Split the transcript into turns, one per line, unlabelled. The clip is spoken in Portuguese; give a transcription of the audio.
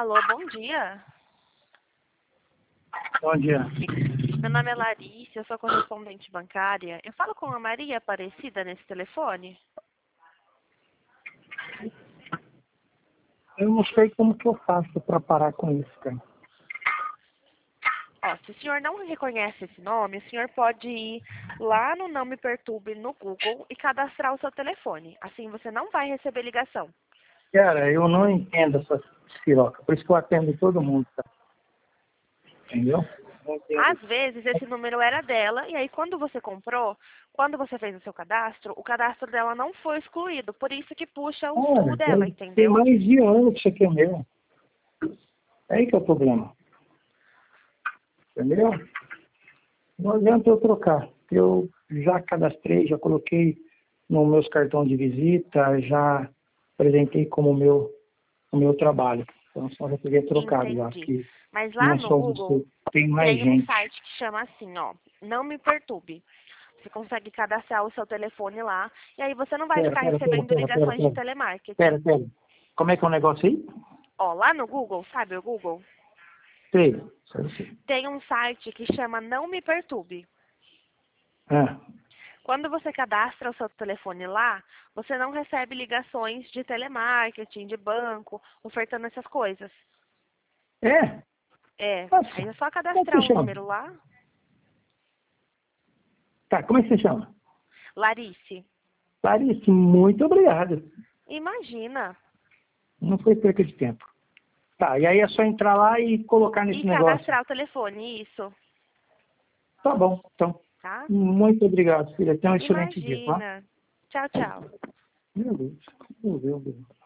Alô, bom dia.
Bom dia.
Meu nome é Larissa, eu sou correspondente bancária. Eu falo com a Maria Aparecida nesse telefone?
Eu não sei como que eu faço para parar com isso, cara.
Ó, se o senhor não reconhece esse nome, o senhor pode ir lá no Não Me Perturbe no Google e cadastrar o seu telefone. Assim você não vai receber ligação.
Cara, eu não entendo essa piroca, por isso que eu atendo todo mundo, tá? Entendeu? Não entendo.
Às vezes esse número era dela e aí quando você comprou, quando você fez o seu cadastro, o cadastro dela não foi excluído. Por isso que puxa o sul
Cara,
dela,
tem
entendeu?
mais de ano que isso aqui é meu. É aí que é o problema. Entendeu? Não adianta eu trocar. Eu já cadastrei, já coloquei nos meus cartões de visita, já apresentei como o meu trabalho. Então só já teria trocado já,
Entendi.
que
Mas
não
lá
é
no
só
Google
você, tem mais
tem um
gente.
site que chama assim, ó, Não Me Perturbe. Você consegue cadastrar o seu telefone lá e aí você não vai
Pera,
ficar
pera, pera,
recebendo
pera, pera,
ligações de
pera.
telemarketing.
Pera, pera. Como é que é o negócio aí?
Ó, lá no Google, sabe o Google?
Sei. Sei.
Tem um site que chama Não Me Perturbe.
Ah,
Quando você cadastra o seu telefone lá, você não recebe ligações de telemarketing, de banco, ofertando essas coisas.
é?
É, aí
Nossa,
é só
como é que você
cadastrar o
chama?
número lá.
Tá, como é que você chama?
Larice,
Clarice, muito obrigado.
imagina.
Não foi perca de tempo. Tá, e aí é só entrar lá e colocar
E
nesse negócio.
cadastrar o telefone, isso,
Tá bom, então.
tá?
Muito obrigado, filha. Tenha um excelente dia, tá?
Imagina. Tchau, tchau.
Meu Deus. Meu Deus.